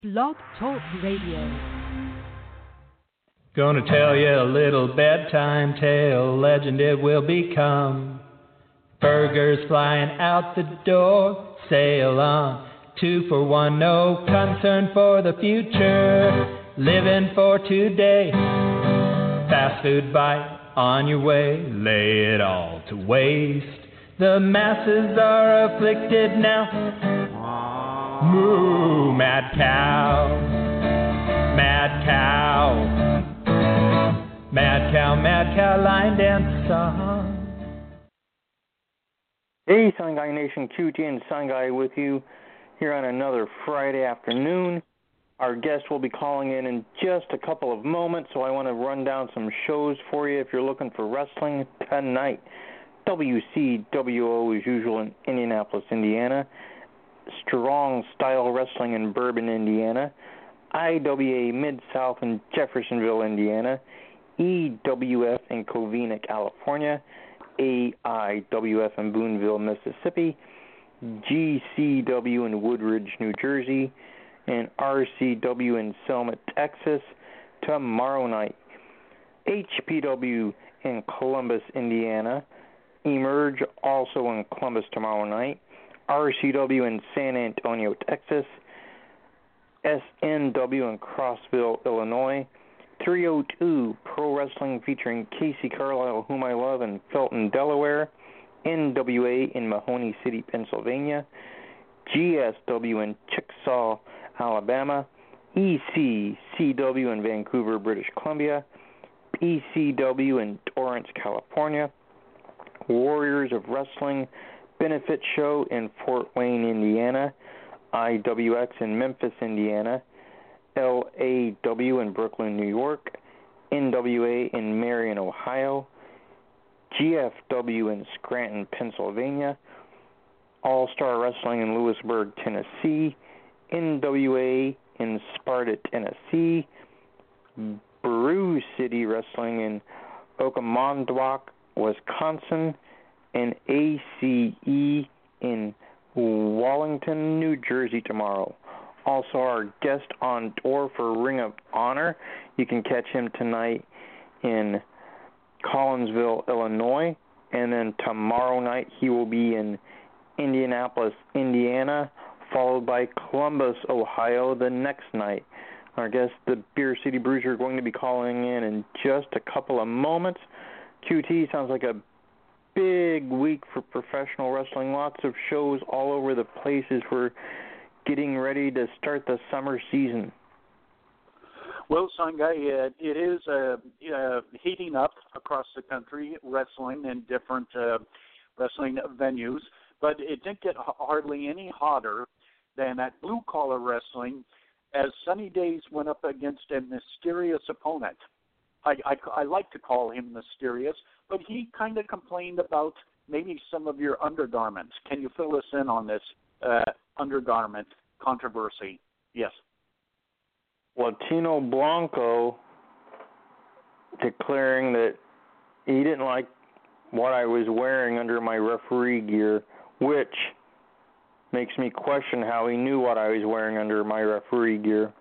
Blog Talk Radio. Gonna tell you a little bedtime tale, legend it will become. Burgers flying out the door, sail on, 2 for 1, no concern for the future, living for today. Fast food bite on your way, lay it all to waste. The masses are afflicted now. Moo, mad cow, mad cow, mad cow, mad cow, line dance song. Hey, Sun Guy Nation, QT and Sun Guy with you here on another Friday afternoon. Our guest will be calling in just a couple of moments, so I want to run down some shows for you if you're looking for wrestling tonight. WCWO as usual in Indianapolis, Indiana. Strong Style Wrestling in Bourbon, Indiana. IWA Mid-South in Jeffersonville, Indiana. EWF in Covina, California. AIWF in Boonville, Mississippi. GCW in Woodridge, New Jersey. And RCW in Selma, Texas. Tomorrow night. HPW in Columbus, Indiana. Emerge also in Columbus tomorrow night. RCW in San Antonio, Texas. SNW in Crossville, Illinois. 302 Pro Wrestling featuring Casey Carlisle, whom I love, in Felton, Delaware. NWA in Mahoney City, Pennsylvania. GSW in Chickasaw, Alabama. ECCW in Vancouver, British Columbia. ECW in Torrance, California. Warriors of Wrestling Benefit Show in Fort Wayne, Indiana. IWX in Memphis, Indiana. LAW in Brooklyn, New York. NWA in Marion, Ohio. GFW in Scranton, Pennsylvania. All-Star Wrestling in Lewisburg, Tennessee. NWA in Sparta, Tennessee. Brew City Wrestling in Ocomondowac, Wisconsin. And ACE in Wallington, New Jersey tomorrow. Also, our guest on tour for Ring of Honor, you can catch him tonight in Collinsville, Illinois, and then tomorrow night he will be in Indianapolis, Indiana, followed by Columbus, Ohio the next night. Our guest, the Beer City Bruiser, are going to be calling in just a couple of moments. QT, sounds like a big week for professional wrestling. Lots of shows all over the place as we're getting ready to start the summer season. Well, Sun Guy, it is heating up across the country, wrestling in different wrestling venues, but it didn't get hardly any hotter than at Blue Collar Wrestling as Sunny Days went up against a mysterious opponent. I like to call him mysterious, but he kind of complained about maybe some of your undergarments. Can you fill us in on this undergarment controversy? Yes. Latino Blanco declaring that he didn't like what I was wearing under my referee gear, which makes me question how he knew what I was wearing under my referee gear.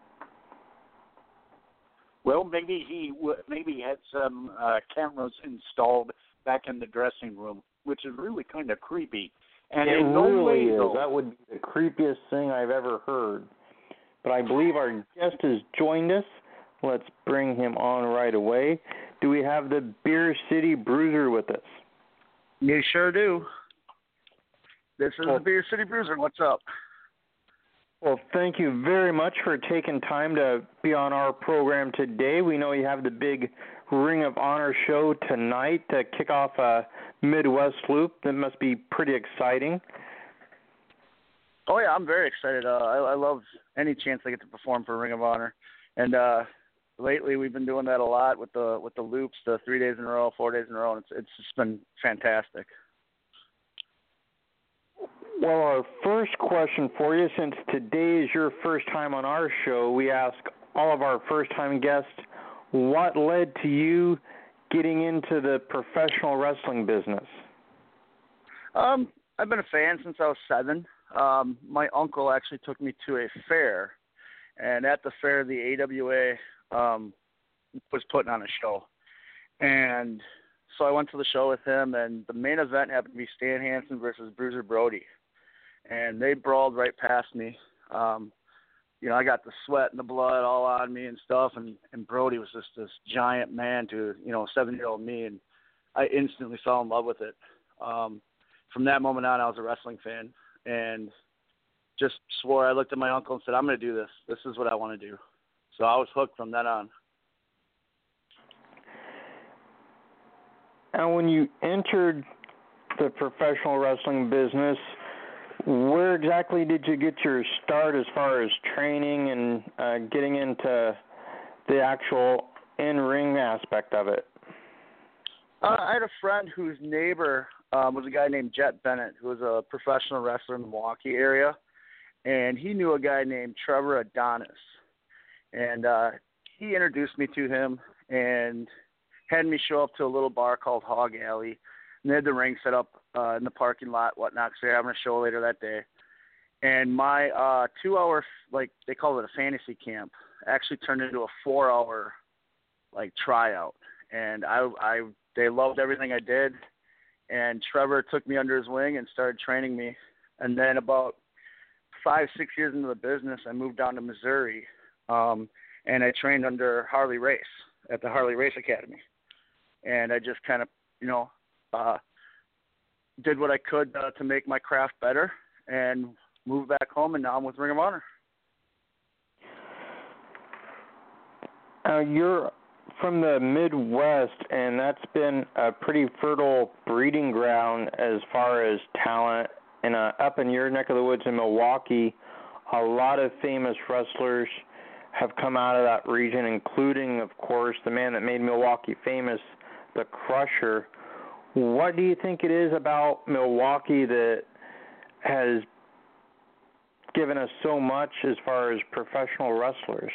Well, maybe he had some cameras installed back in the dressing room, which is really kind of creepy. And it in no really way, is. though, that would be the creepiest thing I've ever heard. But I believe our guest has joined us. Let's bring him on right away. Do we have the Beer City Bruiser with us? You sure do. This is the Beer City Bruiser. What's up? Well, thank you very much for taking time to be on our program today. We know you have the big Ring of Honor show tonight to kick off a Midwest loop. That must be pretty exciting. Oh, yeah, I'm very excited. I love any chance I get to perform for Ring of Honor. And lately we've been doing that a lot with the loops, the 3 days in a row, 4 days in a row, and it's just been fantastic. Well, our first question for you, since today is your first time on our show, we ask all of our first-time guests, what led to you getting into the professional wrestling business? I've been a fan since I was 7. My uncle actually took me to a fair, And at the fair, the AWA was putting on a show. And so I went to the show with him, and the main event happened to be Stan Hansen versus Bruiser Brody. And they brawled right past me. I got the sweat and the blood all on me and stuff, and Brody was just this giant man to, 7-year-old me, and I instantly fell in love with it. From that moment on, I was a wrestling fan, and just swore. I looked at my uncle and said, I'm going to do this. This is what I want to do. So I was hooked from then on. And when you entered the professional wrestling business, where exactly did you get your start as far as training and getting into the actual in-ring aspect of it? I had a friend whose neighbor was a guy named Jet Bennett, who was a professional wrestler in the Milwaukee area, and he knew a guy named Trevor Adonis. And he introduced me to him and had me show up to a little bar called Hog Alley. And they had the ring set up in the parking lot, whatnot, because they're having a show later that day. And my 2-hour, they call it a fantasy camp, actually turned into a 4-hour, tryout. And they loved everything I did. And Trevor took me under his wing and started training me. And then about 5-6 years into the business, I moved down to Missouri, and I trained under Harley Race at the Harley Race Academy. And I just kind of, did what I could to make my craft better and moved back home, and now I'm with Ring of Honor. You're from the Midwest, and that's been a pretty fertile breeding ground as far as talent. And up in your neck of the woods in Milwaukee, a lot of famous wrestlers have come out of that region, including, of course, the man that made Milwaukee famous, the Crusher. What do you think it is about Milwaukee that has given us so much as far as professional wrestlers?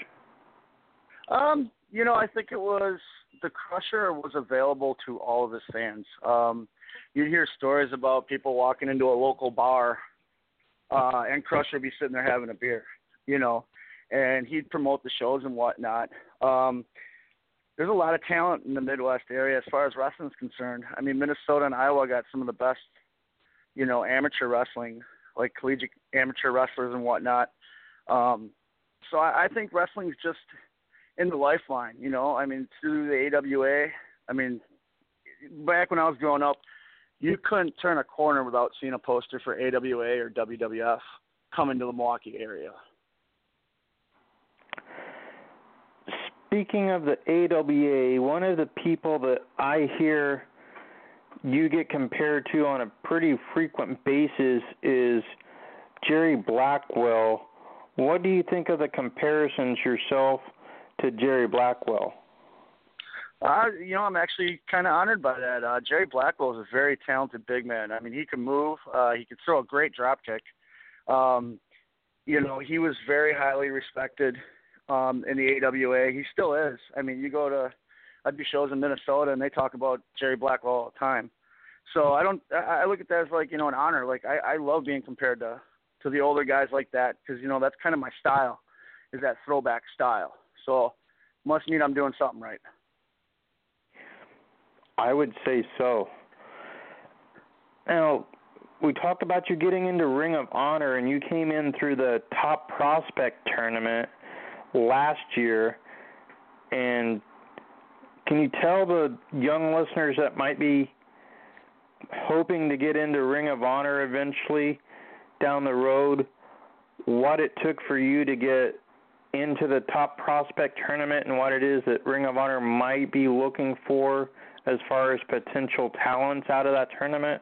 I think it was the Crusher was available to all of his fans. You'd hear stories about people walking into a local bar and Crusher would be sitting there having a beer, and he'd promote the shows and whatnot. There's a lot of talent in the Midwest area as far as wrestling is concerned. I mean, Minnesota and Iowa got some of the best, amateur wrestling, like collegiate amateur wrestlers and whatnot. So I think wrestling's just in the lifeline, through the AWA. I mean, back when I was growing up, you couldn't turn a corner without seeing a poster for AWA or WWF coming to the Milwaukee area. Speaking of the AWA, one of the people that I hear you get compared to on a pretty frequent basis is Jerry Blackwell. What do you think of the comparisons yourself to Jerry Blackwell? I'm actually kind of honored by that. Jerry Blackwell is a very talented big man. I mean, he can move. He can throw a great drop kick. He was very highly respected in the AWA. He still is. I mean, I do shows in Minnesota, and they talk about Jerry Blackwell all the time. So I look at that as an honor. I love being compared to the older guys like that because, that's kind of my style, is that throwback style. So must mean I'm doing something right. I would say so. Now, we talked about you getting into Ring of Honor, and you came in through the Top Prospect tournament last year. And can you tell the young listeners that might be hoping to get into Ring of Honor eventually down the road what it took for you to get into the Top Prospect tournament and what it is that Ring of Honor might be looking for as far as potential talents out of that tournament?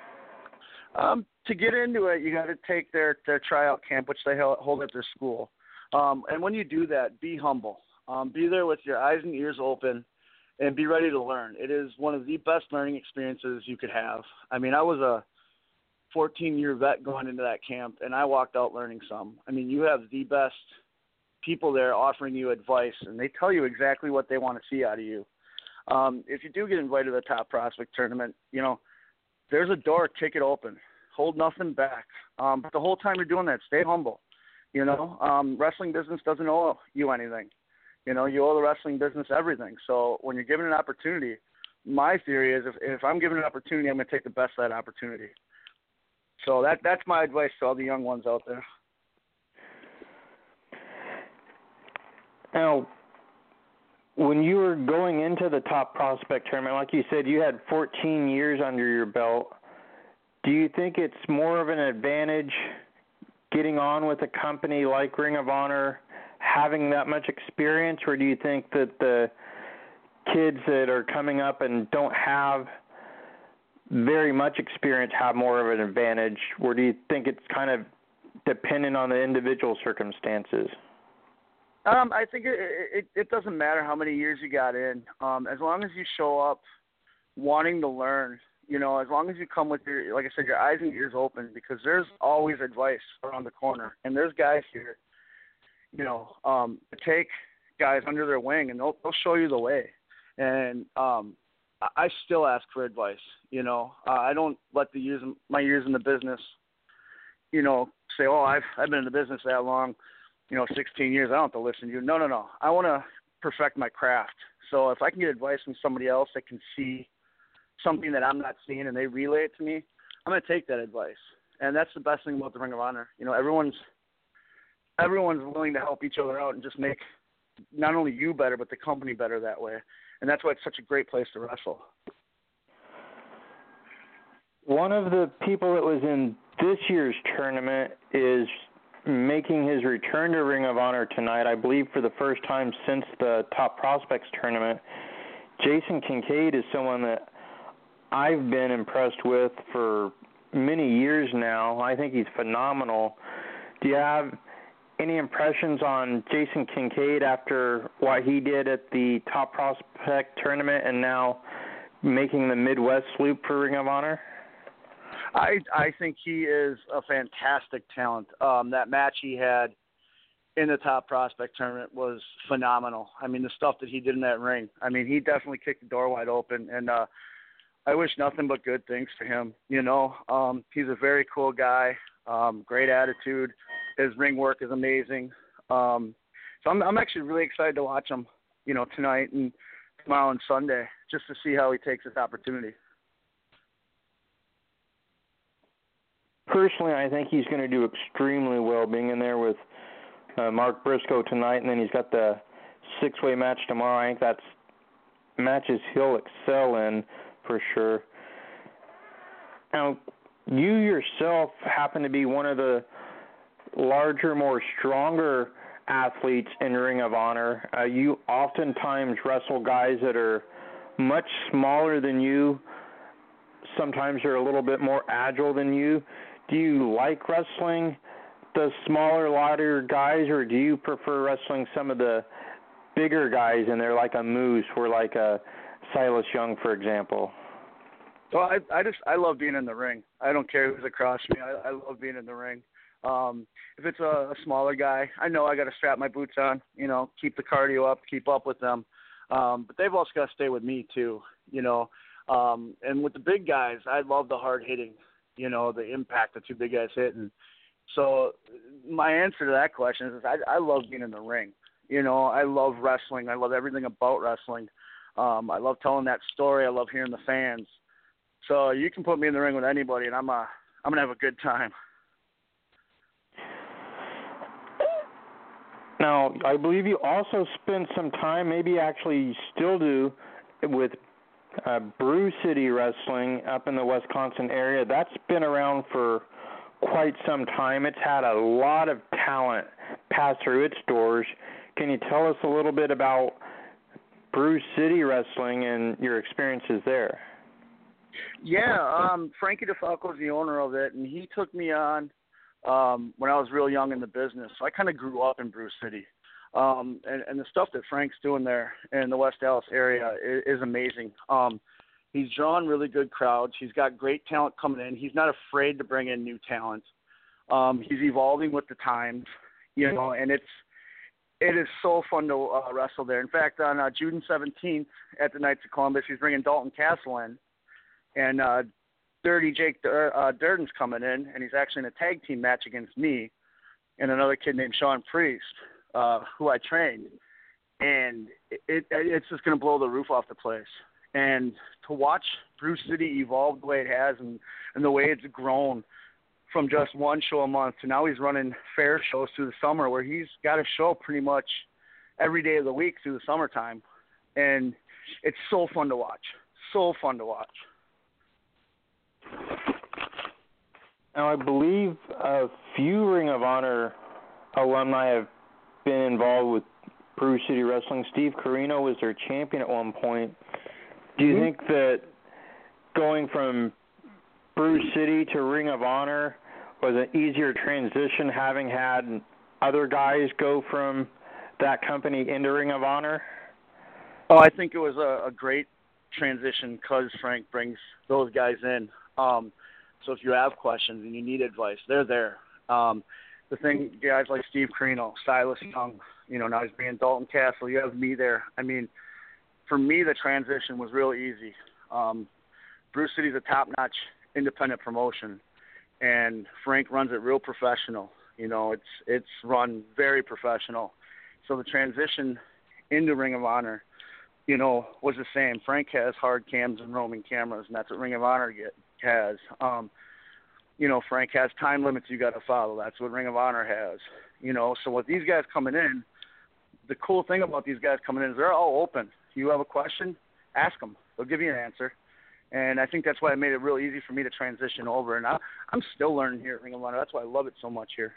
To get into it, you got to take their tryout camp, which they hold at their school. And when you do that, be humble. Be there with your eyes and ears open and be ready to learn. It is one of the best learning experiences you could have. I mean, I was a 14-year vet going into that camp, and I walked out learning some. I mean, you have the best people there offering you advice, and they tell you exactly what they want to see out of you. If you do get invited to the Top Prospect tournament, there's a door, kick it open. Hold nothing back. But the whole time you're doing that, stay humble. You know, wrestling business doesn't owe you anything. You know, you owe the wrestling business everything. So when you're given an opportunity, my theory is if I'm given an opportunity, I'm going to take the best of that opportunity. So that's my advice to all the young ones out there. Now, when you were going into the Top Prospect Tournament, like you said, you had 14 years under your belt. Do you think it's more of an advantage getting on with a company like Ring of Honor, having that much experience, or do you think that the kids that are coming up and don't have very much experience have more of an advantage, or do you think it's kind of dependent on the individual circumstances? I think it doesn't matter how many years you got in. As long as you show up wanting to learn, you know, as long as you come with your, like I said, your eyes and ears open, because there's always advice around the corner. And there's guys here, you know, take guys under their wing, and they'll show you the way. And I still ask for advice, you know. I don't let my years in the business, you know, say, oh, I've been in the business that long, you know, 16 years, I don't have to listen to you. No. I want to perfect my craft. So if I can get advice from somebody else that can see something that I'm not seeing and they relay it to me, I'm going to take that advice. And that's the best thing about the Ring of Honor. You know, everyone's willing to help each other out and just make not only you better, but the company better that way. And that's why it's such a great place to wrestle. One of the people that was in this year's tournament is making his return to Ring of Honor tonight, I believe for the first time since the Top Prospects tournament. Jason Kincaid is someone that I've been impressed with for many years now. I think he's phenomenal. Do you have any impressions on Jason Kincaid after what he did at the Top Prospect tournament and now making the Midwest loop for Ring of Honor? I think he is a fantastic talent. That match he had in the Top Prospect tournament was phenomenal. I mean, the stuff that he did in that ring, I mean, he definitely kicked the door wide open, and I wish nothing but good things for him. You know, he's a very cool guy, great attitude. His ring work is amazing. So I'm actually really excited to watch him, you know, tonight and tomorrow and Sunday, just to see how he takes this opportunity. Personally, I think he's going to do extremely well being in there with Mark Briscoe tonight, and then he's got the six-way match tomorrow. I think that's matches he'll excel in for sure. Now, you yourself happen to be one of the larger, more stronger athletes in Ring of Honor. You oftentimes wrestle guys that are much smaller than you. Sometimes they're a little bit more agile than you. Do you like wrestling the smaller, lighter guys, or do you prefer wrestling some of the bigger guys in there, like a Moose or like a Silas Young, for example? Well, I love being in the ring. I don't care who's across me. I love being in the ring. If it's a smaller guy, I know I got to strap my boots on, you know, keep the cardio up, keep up with them. But they've also got to stay with me too, you know. And with the big guys, I love the hard hitting, you know, the impact the two big guys hit. And so my answer to that question is I love being in the ring. You know, I love wrestling. I love everything about wrestling. I love telling that story. I love hearing the fans. So you can put me in the ring with anybody, and I'm gonna have a good time. Now, I believe you also spent some time, maybe actually you still do, with Brew City Wrestling up in the Wisconsin area. That's been around for quite some time. It's had a lot of talent pass through its doors. Can you tell us a little bit about Brew City Wrestling and your experiences there? Yeah, Frankie DeFalco is the owner of it, and he took me on when I was real young in the business. So I kind of grew up in Brew City. And the stuff that Frank's doing there in the West Dallas area is amazing. He's drawn really good crowds. He's got great talent coming in. He's not afraid to bring in new talent. He's evolving with the times, you know, and it is so fun to wrestle there. In fact, on June 17th at the Knights of Columbus, he's bringing Dalton Castle in, and Dirty Jake Durden's coming in, and he's actually in a tag team match against me. and another kid named Sean Priest, who I trained. And it's just going to blow the roof off the place. And to watch Brew City evolve the way it has and the way it's grown from just one show a month to now he's running fair shows through the summer where he's got a show pretty much every day of the week through the summertime. And it's so fun to watch. So fun to watch. Now, I believe a few Ring of Honor alumni have been involved with Brew City Wrestling. Steve Corino was their champion at one point. Do you think that going from Brew City to Ring of Honor was an easier transition, having had other guys go from that company into Ring of Honor? Oh, I think it was a great transition because Frank brings those guys in. So if you have questions and you need advice, they're there. The thing, guys like Steve Corino, Silas Young, now he's bringing Dalton Castle. You have me there. I mean, for me, the transition was real easy. Brew City's a top-notch independent promotion, and Frank runs it real professional. It's run very professional. So the transition into Ring of Honor, was the same. Frank has hard cams and roaming cameras, and that's what Ring of Honor has. Frank has time limits you got to follow. That's what Ring of Honor has. So with these guys coming in, the cool thing about these guys coming in is they're all open. You have a question, ask them. They'll give you an answer. And I think that's why it made it real easy for me to transition over. And I'm still learning here at Ring of Honor. That's why I love it so much here.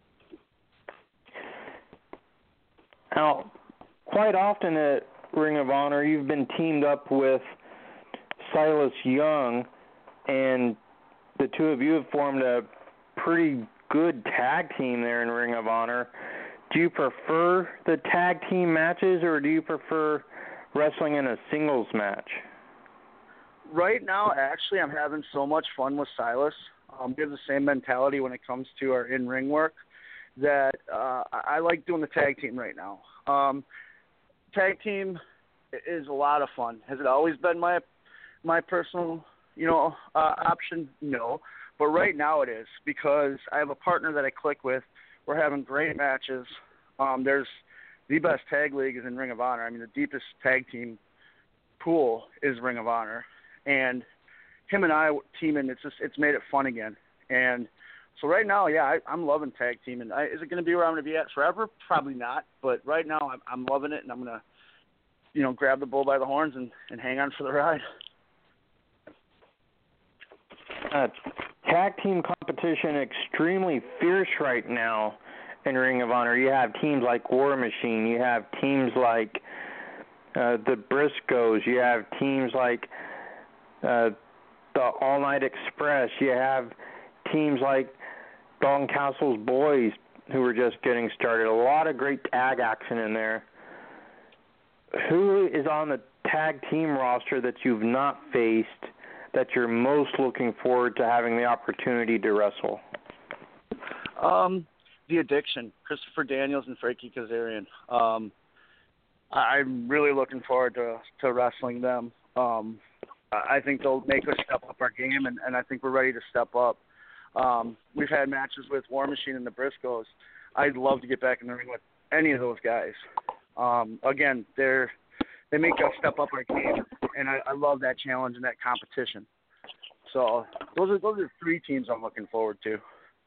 Now, quite often at Ring of Honor, you've been teamed up with Silas Young, and the two of you have formed a pretty good tag team there in Ring of Honor. Do you prefer the tag team matches, or do you prefer wrestling in a singles match? Right now, actually, I'm having so much fun with Silas. We have the same mentality when it comes to our in-ring work that I like doing the tag team right now. Tag team is a lot of fun. Has it always been my personal, option? No. But right now it is because I have a partner that I click with. We're having great matches. There's the best tag league is in Ring of Honor. I mean, the deepest tag team pool is Ring of Honor. And him and I teaming, it's made it fun again. And so right now, yeah, I'm loving tag teaming. Is it going to be where I'm going to be at forever? Probably not. But right now, I'm loving it, and I'm going to, grab the bull by the horns and hang on for the ride. Tag team competition extremely fierce right now in Ring of Honor. You have teams like War Machine. You have teams like the Briscoes. You have teams like the All Night Express. You have teams like Dalton Castle's Boys, who are just getting started. A lot of great tag action in there. Who is on the tag team roster that you've not faced that you're most looking forward to having the opportunity to wrestle? The Addiction, Christopher Daniels and Frankie Kazarian. I'm really looking forward to wrestling them. I think they'll make us step up our game, and I think we're ready to step up. We've had matches with War Machine and the Briscoes. I'd love to get back in the ring with any of those guys. Again, they make us step up our game, and I love that challenge and that competition. So those are three teams I'm looking forward to.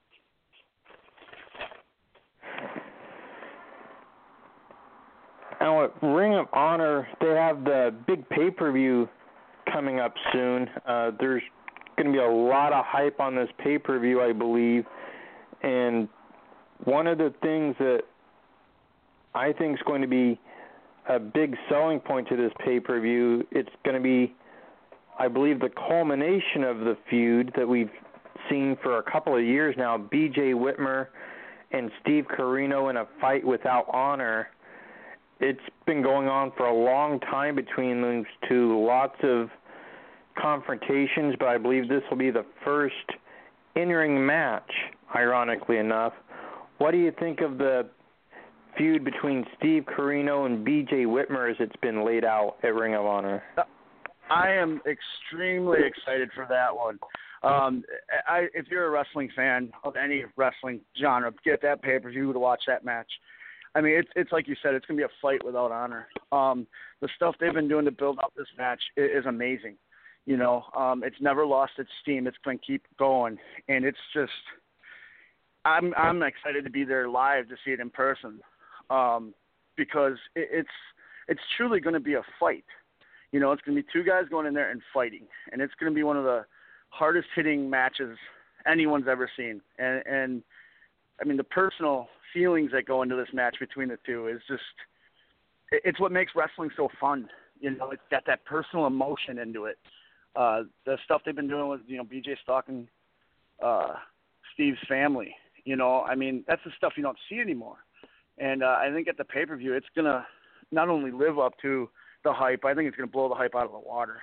Now at Ring of Honor, they have the big pay-per-view coming up soon. There's going to be a lot of hype on this pay-per-view, I believe. And one of the things that I think is going to be a big selling point to this pay-per-view, it's going to be, I believe, the culmination of the feud that we've seen for a couple of years now, B.J. Whitmer and Steve Corino in a fight without honor. It's been going on for a long time between those two, lots of confrontations, but I believe this will be the first in-ring match, ironically enough. What do you think of the feud between Steve Corino and B.J. Whitmer as it's been laid out at Ring of Honor? I am extremely excited for that one. If you're a wrestling fan of any wrestling genre, get that pay-per-view to watch that match. I mean, it's like you said, it's going to be a fight without honor. The stuff they've been doing to build up this match is amazing. You know, it's never lost its steam. It's going to keep going, and it's just, I'm excited to be there live to see it in person, because it's truly going to be a fight. You know, it's going to be two guys going in there and fighting, and it's going to be one of the hardest hitting matches anyone's ever seen. And I mean, the personal feelings that go into this match between the two is just, it's what makes wrestling so fun. You know, it's got that personal emotion into it. The stuff they've been doing with, you know, BJ Stock and Steve's family, you know, I mean, that's the stuff you don't see anymore. And I think at the pay-per-view, it's going to not only live up to the hype, I think it's going to blow the hype out of the water.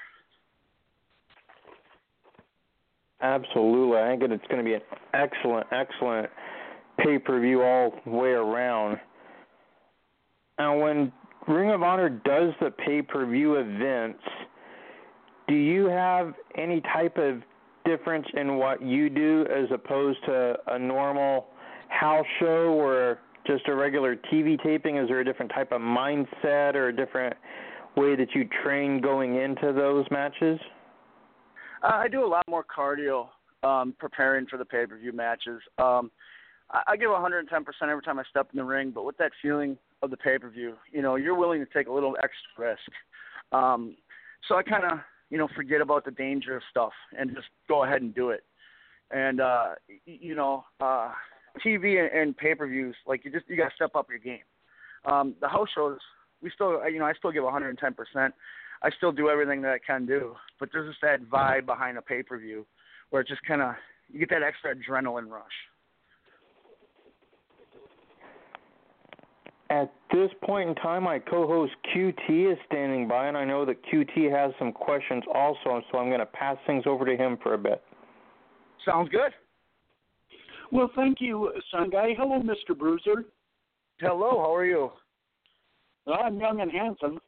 Absolutely. I think it's going to be an excellent pay-per-view all the way around. Now, when Ring of Honor does the pay-per-view events, do you have any type of difference in what you do as opposed to a normal house show or just a regular TV taping? Is there a different type of mindset or a different way that you train going into those matches? I do a lot more cardio preparing for the pay-per-view matches. I give 110% every time I step in the ring, but with that feeling of the pay-per-view, you know, you're willing to take a little extra risk. So I kind of, you know, forget about the danger of stuff and just go ahead and do it. And, you know, TV and pay-per-views, like you got to step up your game. The house shows, I still give 110%. I still do everything that I can do, but there's just that vibe behind a pay-per-view where it just kind of, you get that extra adrenaline rush. At this point in time, my co-host QT is standing by, and I know that QT has some questions also, so I'm going to pass things over to him for a bit. Sounds good. Well, thank you, Sun Guy. Hello, Mr. Bruiser. Hello, how are you? I'm young and handsome.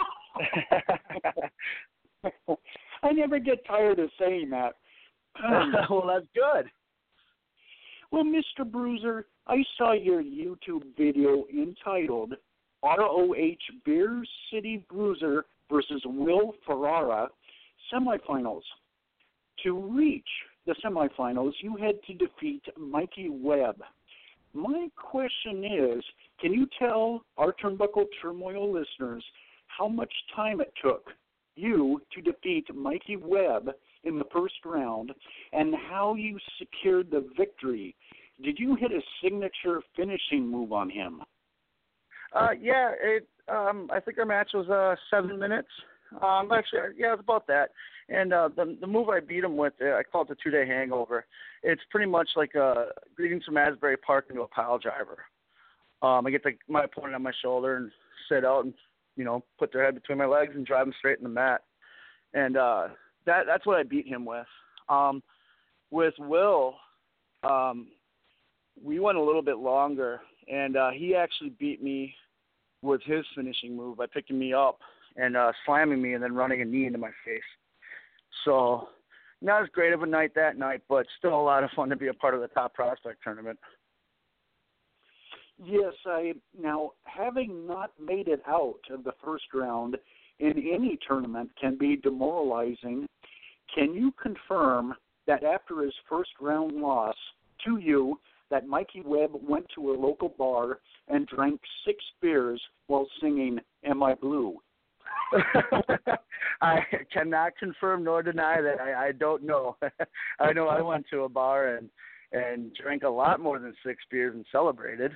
I never get tired of saying that. Well, that's good. Well, Mr. Bruiser, I saw your YouTube video entitled ROH Beer City Bruiser versus Will Ferrara Semifinals. To reach the semifinals, you had to defeat Mikey Webb. My question is, can you tell our Turnbuckle Turmoil listeners how much time it took you to defeat Mikey Webb in the first round and how you secured the victory? Did you hit a signature finishing move on him? Yeah, I think our match was 7 minutes. Actually, yeah, it's about that. And the move I beat him with, I call it the 2-day hangover. It's pretty much like greetings from Asbury Park into a pile driver. I get my opponent on my shoulder and sit out and, you know, put their head between my legs and drive them straight in the mat. And that's what I beat him with. With Will, we went a little bit longer, and he actually beat me with his finishing move by picking me up and slamming me and then running a knee into my face. So not as great of a night that night, but still a lot of fun to be a part of the Top Prospect tournament. Yes, now, having not made it out of the first round in any tournament can be demoralizing. Can you confirm that after his first round loss to you, that Mikey Webb went to a local bar and drank 6 beers while singing Am I Blue? I cannot confirm nor deny that. I don't know. I know I went to a bar and drank a lot more than 6 beers and celebrated.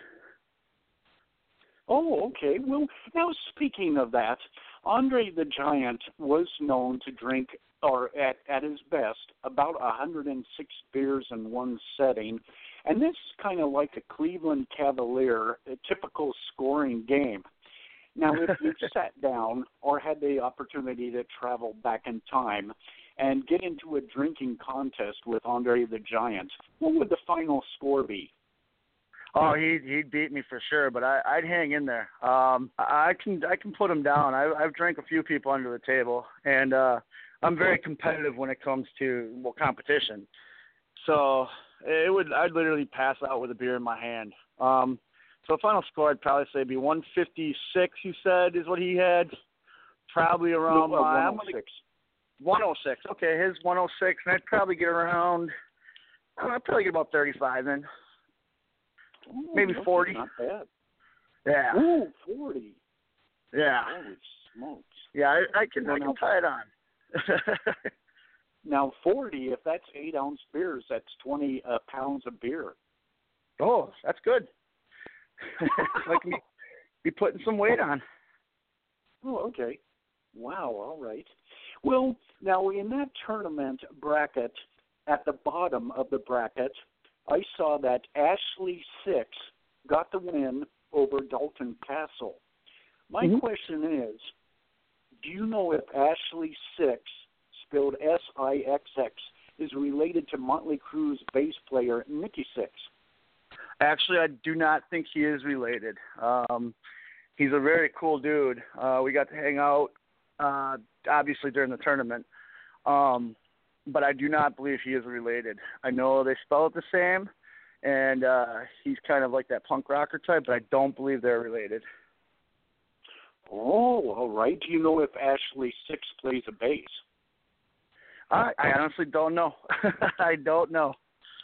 Oh, okay. Well, now speaking of that, Andre the Giant was known to drink, or at his best, about 106 beers in one setting. And this is kind of like a Cleveland Cavalier, a typical scoring game. Now, if you sat down or had the opportunity to travel back in time and get into a drinking contest with Andre the Giant, what would the final score be? Oh, he'd beat me for sure, but I'd hang in there. I can put him down. I've drank a few people under the table, and I'm very competitive when it comes to competition. So I'd literally pass out with a beer in my hand. So final score, I'd probably say be 156. You said is what he had. Probably around 106. 106. Okay, his 106, and I'd probably get around. I'd probably get about 35 in. Maybe 40. Not bad. Yeah. Ooh, 40. Yeah. Holy smokes. Yeah, I can tie it on. Now 40, if that's 8-ounce beers, that's 20 pounds of beer. Oh, that's good. Like me be putting some weight on. Oh, okay. Wow, all right. Well, now in that tournament bracket, at the bottom of the bracket, I saw that Ashley Six got the win over Dalton Castle. My question is, do you know if Ashley Six, spelled Sixx, is related to Motley Crue's bass player Nikki Sixx? Actually, I do not think he is related. He's a very cool dude. We got to hang out, obviously, during the tournament. But I do not believe he is related. I know they spell it the same, and he's kind of like that punk rocker type, but I don't believe they're related. Oh, all right. Do you know if Ashley Six plays a bass? I honestly don't know. I don't know.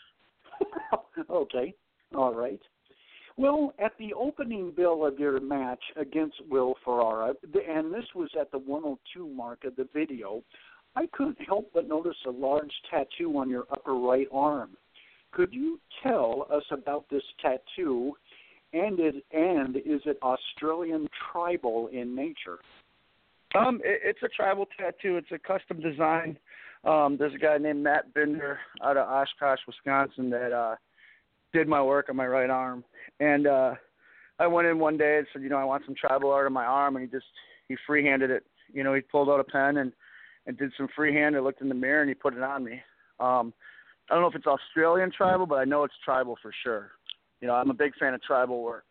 Okay. All right. Well, at the opening bill of your match against Will Ferrara, and this was at the 102 mark of the video, I couldn't help but notice a large tattoo on your upper right arm. Could you tell us about this tattoo, and is it Australian tribal in nature? It's a tribal tattoo. It's a custom design. There's a guy named Matt Binder out of Oshkosh, Wisconsin that did my work on my right arm. And I went in one day and said, I want some tribal art on my arm, and he freehanded it. He pulled out a pen and did some freehand. I looked in the mirror, and he put it on me. I don't know if it's Australian tribal, but I know it's tribal for sure. I'm a big fan of tribal work.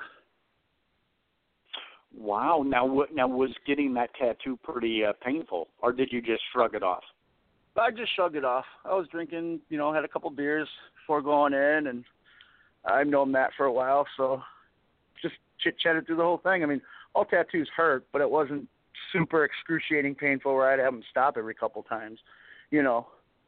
Wow. Now was getting that tattoo pretty painful, or did you just shrug it off? I just shrugged it off. I was drinking, had a couple beers before going in, and I've known Matt for a while, so just chit-chatted through the whole thing. I mean, all tattoos hurt, but it wasn't super excruciating painful where I'd have them stop every couple times, Oh,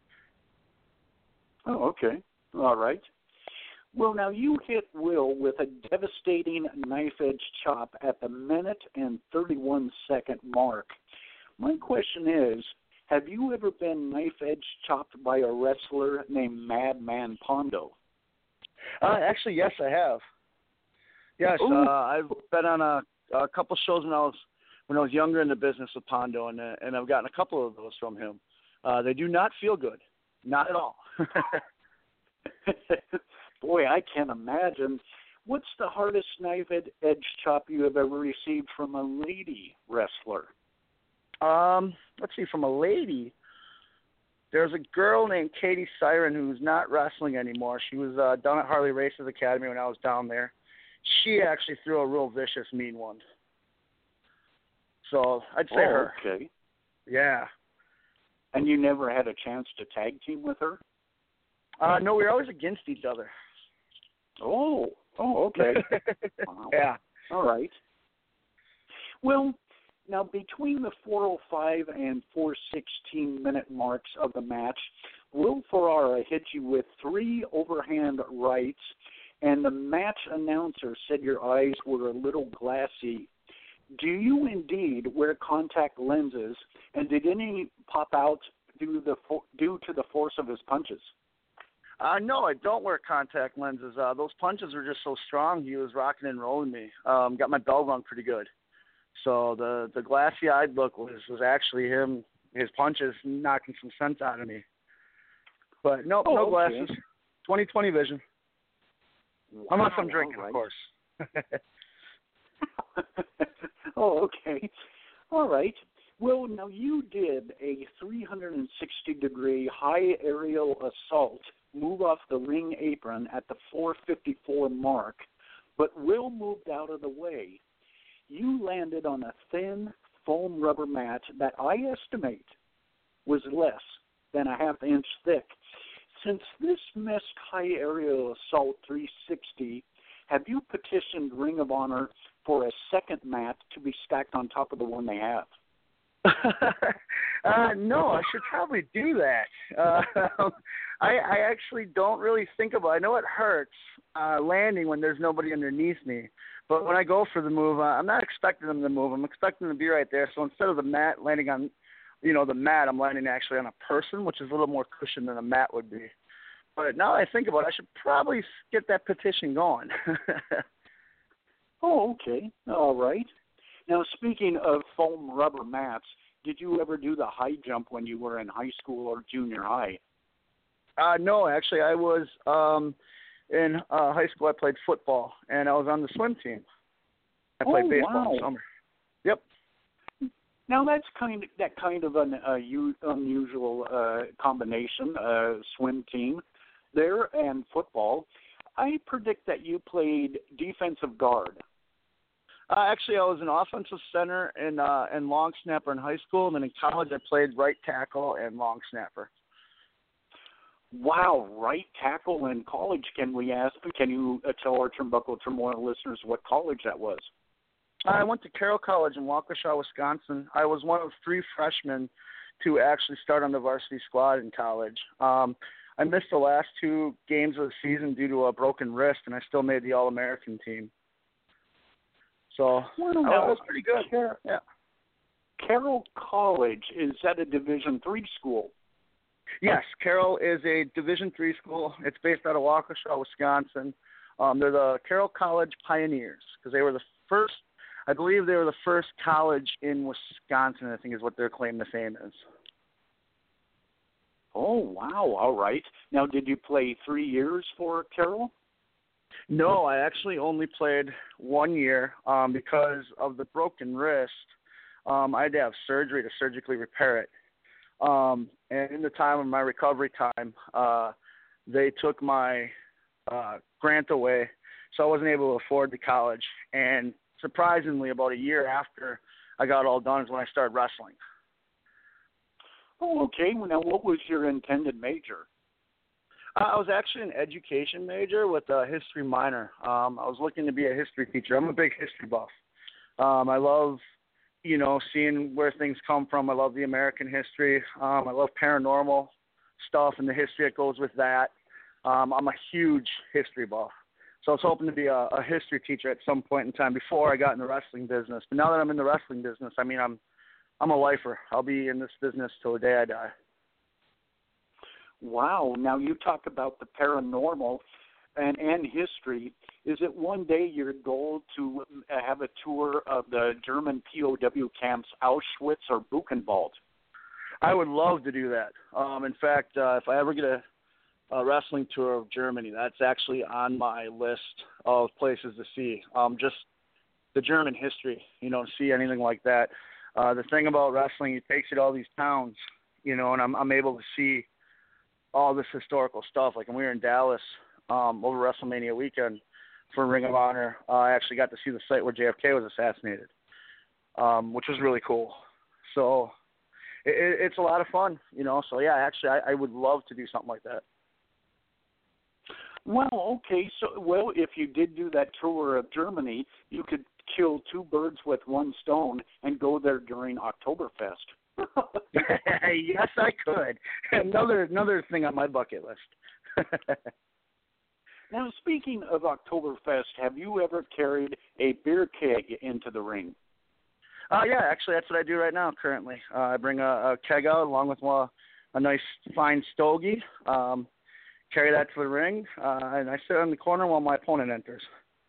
okay. All right. Well, now you hit Will with a devastating knife-edge chop at the minute and 31-second mark. My question is, have you ever been knife-edge chopped by a wrestler named Madman Pondo? Actually, yes, I have. Yes, I've been on a couple shows when I was younger in the business with Pondo, and I've gotten a couple of those from him. They do not feel good, not at all. Boy, I can't imagine. What's the hardest knife-edge chop you have ever received from a lady wrestler? Let's see, from a lady. There's a girl named Katie Siren who's not wrestling anymore. She was down at Harley Races Academy when I was down there. She actually threw a real vicious, mean one. So I'd say her. Okay. Yeah. And you never had a chance to tag team with her? No, we were always against each other. Oh, okay. Wow. Yeah. All right. Well, now between the 4:05 and 4:16-minute marks of the match, Will Ferrara hit you with 3 overhand rights, and the match announcer said your eyes were a little glassy. Do you indeed wear contact lenses, and did any pop out due to the force of his punches? No, I don't wear contact lenses. Those punches were just so strong. He was rocking and rolling me. Got my bell rung pretty good. So the glassy-eyed look was actually him, his punches knocking some sense out of me. But no glasses. 20/20 vision. Wow, unless I'm drinking, right. of course. Okay. All right. Well, now you did a 360-degree high aerial assault move off the ring apron at the 4:54 mark, but Will moved out of the way. You landed on a thin foam rubber mat that I estimate was less than a half inch thick. Since this missed high aerial assault 360, have you petitioned Ring of Honor for a second mat to be stacked on top of the one they have? No, I should probably do that. I actually don't really think about it. I know it hurts landing when there's nobody underneath me. But when I go for the move, I'm not expecting them to move. I'm expecting them to be right there. So instead of the mat landing on, the mat, I'm landing actually on a person, which is a little more cushion than a mat would be. But now that I think about it, I should probably get that petition going. Oh, okay. All right. Now, speaking of foam rubber mats, did you ever do the high jump when you were in high school or junior high? No, actually, I was in high school. I played football, and I was on the swim team. I played baseball in the summer. Yep. Now that's kind of an unusual combination, swim team there and football. I predict that you played defensive guard. Actually, I was an offensive center and long snapper in high school, and then in college I played right tackle and long snapper. Wow, right tackle in college. Can you tell our Turnbuckle Turmoil listeners what college that was? I went to Carroll College in Waukesha, Wisconsin. I was one of 3 freshmen to actually start on the varsity squad in college. I missed the last 2 games of the season due to a broken wrist, and I still made the All-American team. So that was pretty good. Yeah. Carroll College, is that a Division III school? Yes, Carroll is a Division III school. It's based out of Waukesha, Wisconsin. They're the Carroll College Pioneers because they were the first. I believe they were the first college in Wisconsin, I think is what their claim to fame is. Oh, wow. All right. Now, did you play 3 years for Carroll? No, I actually only played 1 year because of the broken wrist. I had to have surgery to surgically repair it. And in the time of my recovery time, they took my grant away, so I wasn't able to afford the college. And surprisingly, about a year after I got all done is when I started wrestling. Oh, okay. Now, what was your intended major? I was actually an education major with a history minor. I was looking to be a history teacher. I'm a big history buff. I love, seeing where things come from. I love the American history. I love paranormal stuff and the history that goes with that. I'm a huge history buff. So I was hoping to be a history teacher at some point in time before I got in the wrestling business. But now that I'm in the wrestling business, I'm a lifer. I'll be in this business till the day I die. Wow. Now, you talk about the paranormal and history. Is it one day your goal to have a tour of the German POW camps Auschwitz or Buchenwald? I would love to do that. In fact, if I ever get a wrestling tour of Germany, that's actually on my list of places to see. Just the German history, to see anything like that. The thing about wrestling, it takes you to all these towns, and I'm able to see all this historical stuff. Like when we were in Dallas over WrestleMania weekend for Ring of Honor, I actually got to see the site where JFK was assassinated, which was really cool. So it's a lot of fun, So, yeah, actually, I would love to do something like that. Well, okay. So, if you did do that tour of Germany, you could kill 2 birds with 1 stone and go there during Oktoberfest. Yes, I could. Another thing on my bucket list. Now, speaking of Oktoberfest, have you ever carried a beer keg into the ring? Yeah, actually, that's what I do right now currently. I bring a keg out along with a nice fine stogie, carry that to the ring, and I sit in the corner while my opponent enters.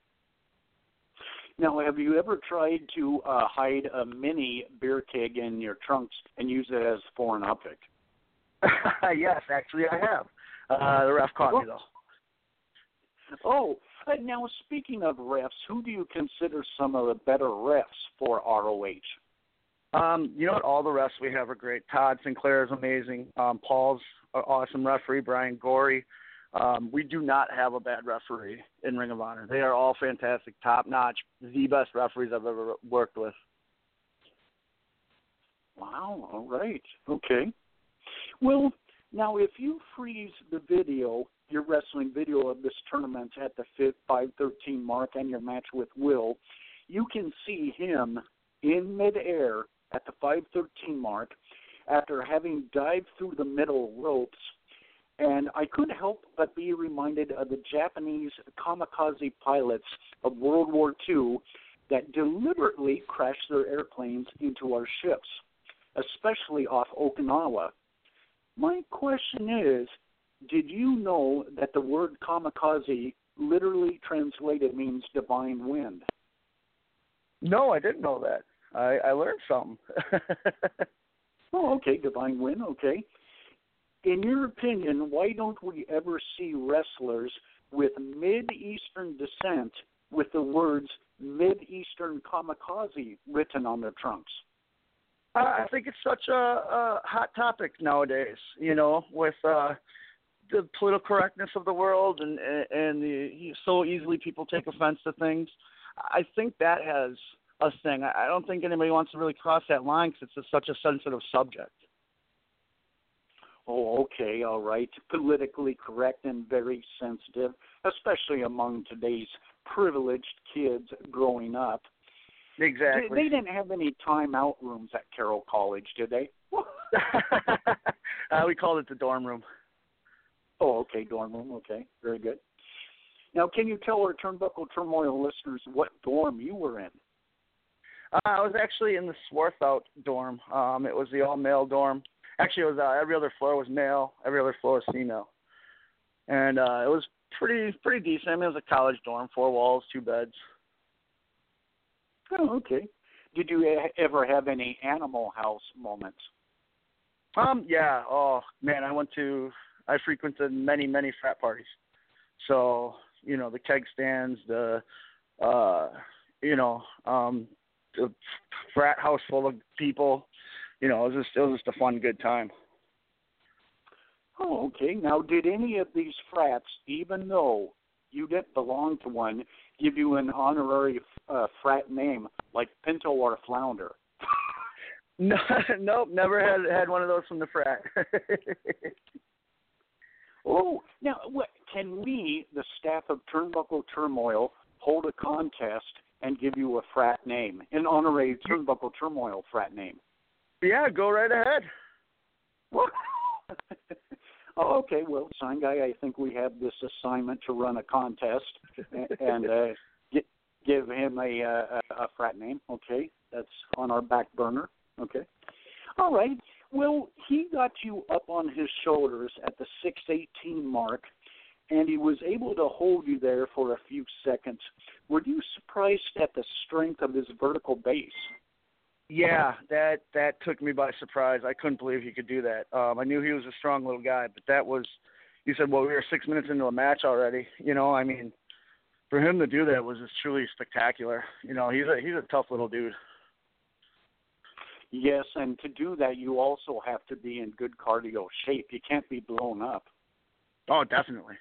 Now, have you ever tried to hide a mini beer keg in your trunks and use it as foreign object? Yes, actually I have. The ref caught me, though. Oh, now speaking of refs, who do you consider some of the better refs for ROH? You know what? All the refs we have are great. Todd Sinclair is amazing. Paul's an awesome referee. Brian Gorey. We do not have a bad referee in Ring of Honor. They are all fantastic, top-notch, the best referees I've ever worked with. Wow, all right. Okay. Well, now if you freeze the video, your wrestling video of this tournament at the 5:13 mark and your match with Will, you can see him in midair at the 5:13 mark after having dived through the middle ropes. And I couldn't help but be reminded of the Japanese kamikaze pilots of World War II that deliberately crashed their airplanes into our ships, especially off Okinawa. My question is, did you know that the word kamikaze literally translated means divine wind? No, I didn't know that. I learned something. Oh, okay, divine wind, okay. In your opinion, why don't we ever see wrestlers with Mid-Eastern descent with the words Mid-Eastern kamikaze written on their trunks? I think it's such a hot topic nowadays, with the political correctness of the world and so easily people take offense to things. I think that has a thing. I don't think anybody wants to really cross that line because it's such a sensitive subject. Oh, okay, all right. Politically correct and very sensitive, especially among today's privileged kids growing up. Exactly. They didn't have any timeout rooms at Carroll College, did they? We called it the dorm room. Oh, okay, dorm room. Okay, very good. Now, can you tell our Turnbuckle Turmoil listeners what dorm you were in? I was actually in the Swarthout dorm. It was the all-male dorm. Actually, it was every other floor was male, every other floor was female. And it was pretty decent. I mean, it was a college dorm, 4 walls, 2 beds. Oh, okay. Did you ever have any Animal House moments? Yeah. Oh, man, I frequented many frat parties. So, the keg stands, the frat house full of people. It was just a fun, good time. Oh, okay. Now, did any of these frats, even though you didn't belong to one, give you an honorary frat name like Pinto or Flounder? No, nope, never had one of those from the frat. Oh, now, can we, the staff of Turnbuckle Turmoil, hold a contest and give you a frat name, an honorary Turnbuckle Turmoil frat name? Yeah, go right ahead. Oh, okay. Well, Sign Guy, I think we have this assignment to run a contest and give him a frat name. Okay, that's on our back burner. Okay. All right. Well, he got you up on his shoulders at the 6:18 mark, and he was able to hold you there for a few seconds. Were you surprised at the strength of his vertical base? Yeah, that took me by surprise. I couldn't believe he could do that. I knew he was a strong little guy, but that was, you said, well, we were 6 minutes into a match already. I mean, for him to do that was just truly spectacular. He's a tough little dude. Yes, and to do that, you also have to be in good cardio shape. You can't be blown up. Oh, definitely.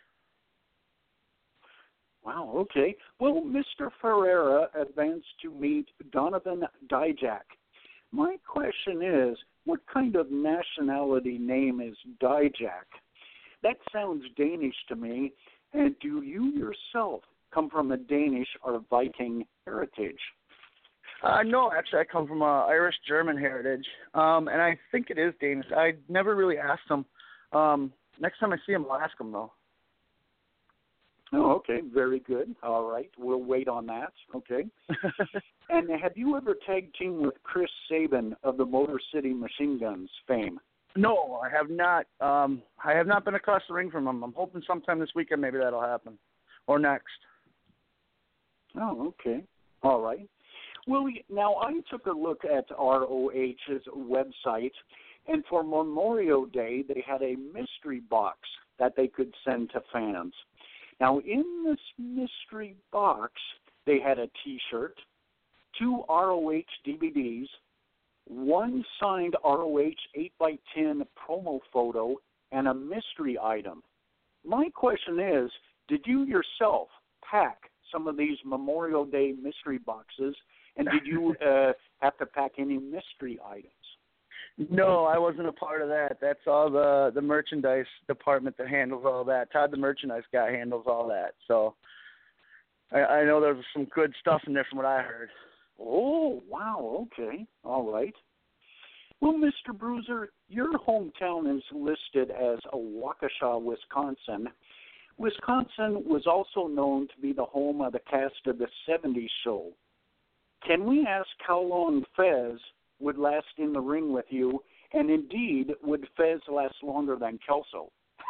Wow, okay. Well, Mr. Ferreira advanced to meet Donovan Dijak. My question is, what kind of nationality name is Dijak? That sounds Danish to me, and do you yourself come from a Danish or Viking heritage? No, actually, I come from Irish-German heritage, and I think it is Danish. I never really asked him. Next time I see him, I'll ask him, though. Oh, okay. Very good. All right. We'll wait on that. Okay. And have you ever tag teamed with Chris Sabin of the Motor City Machine Guns fame? No, I have not. I have not been across the ring from him. I'm hoping sometime this weekend maybe that'll happen, or next. Oh, okay. All right. Well, now I took a look at ROH's website, and for Memorial Day, they had a mystery box that they could send to fans. Now, in this mystery box, they had a T-shirt, 2 ROH DVDs, 1 signed ROH 8x10 promo photo, and a mystery item. My question is, did you yourself pack some of these Memorial Day mystery boxes, and did you have to pack any mystery items? No, I wasn't a part of that. That's all the merchandise department that handles all that. Todd, the merchandise guy, handles all that. So I know there's some good stuff in there from what I heard. Oh, wow. Okay. All right. Well, Mr. Bruiser, your hometown is listed as Waukesha, Wisconsin. Wisconsin was also known to be the home of the cast of the 70s show. Can we ask how long Fez would last in the ring with you, and indeed, would Fez last longer than Kelso?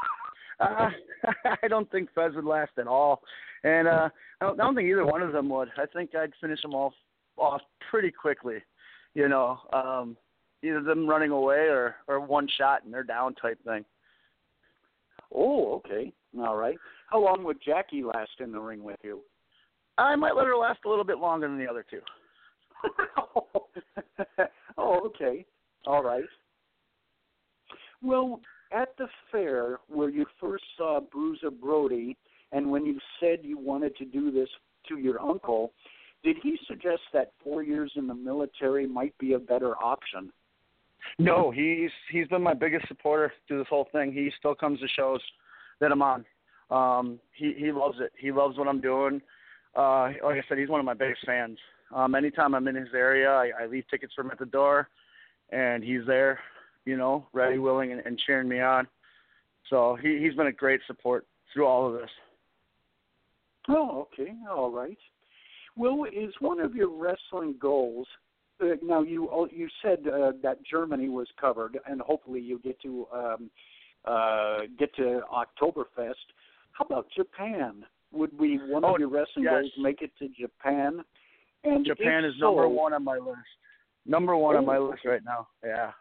I don't think Fez would last at all, and I don't think either one of them would. I think I'd finish them off pretty quickly, either them running away or one shot and they're down type thing. Oh, okay. All right. How long would Jackie last in the ring with you? I might let her last a little bit longer than the other two. Oh, okay. All right. Well, at the fair where you first saw Bruiser Brody, and when you said you wanted to do this to your uncle, did he suggest that 4 years in the military might be a better option? No, he's been my biggest supporter through this whole thing. He still comes to shows that I'm on. He loves it. He loves what I'm doing. Like I said, he's one of my biggest fans. Anytime I'm in his area, I leave tickets for him at the door, and he's there, ready, willing, and cheering me on. So he's been a great support through all of this. Oh, okay. All right. Well, is one of your wrestling goals, now you said that Germany was covered, and hopefully you get to Oktoberfest. How about Japan? Would be one of your wrestling goals make it to Japan? And Japan is number one on my list. Number one on my list right now. Yeah.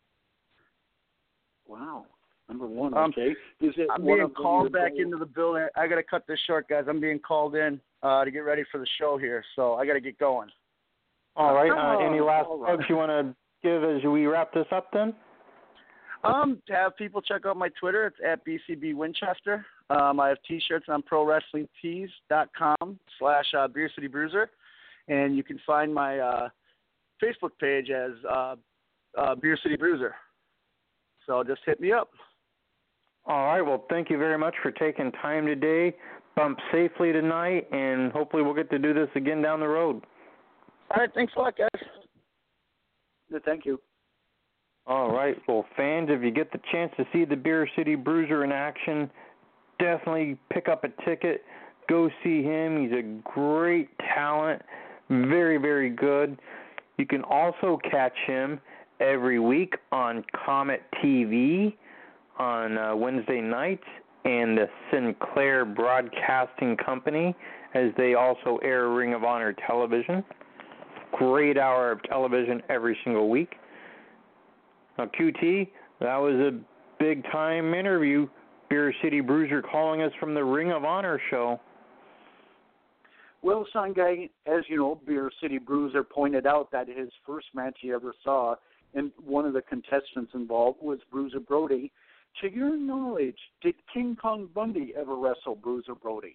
Wow. Number one. Okay. Is it I'm being called back into the building. I got to cut this short, guys. I'm being called in to get ready for the show here, so I got to get going. All right. Any last plugs you want to give as we wrap this up then? Have people check out my Twitter. It's at BCB Winchester. I have T-shirts on ProWrestlingTees.com/Beer City Bruiser. And you can find my Facebook page as Beer City Bruiser. So just hit me up. All right. Well, thank you very much for taking time today. Bump safely tonight, and hopefully we'll get to do this again down the road. All right. Thanks a lot, guys. Thank you. All right. Well, fans, if you get the chance to see the Beer City Bruiser in action, definitely pick up a ticket. Go see him. He's a great talent. Very, very good. You can also catch him every week on Comet TV on Wednesday nights and the Sinclair Broadcasting Company, as they also air Ring of Honor television. Great hour of television every single week. Now, QT, that was a big-time interview. Beer City Bruiser calling us from the Ring of Honor show. Well, Sangai, as you know, Beer City Bruiser pointed out that his first match he ever saw, and one of the contestants involved was Bruiser Brody. To your knowledge, did King Kong Bundy ever wrestle Bruiser Brody?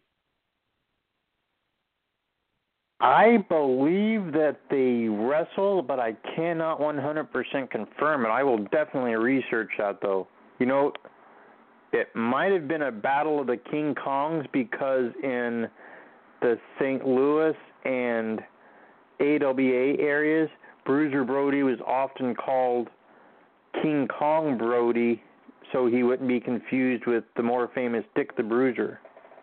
I believe that they wrestle, but I cannot 100% confirm it. I will definitely research that, though. It might have been a battle of the King Kongs, because in the St. Louis and AWA areas, Bruiser Brody was often called King Kong Brody, so he wouldn't be confused with the more famous Dick the Bruiser.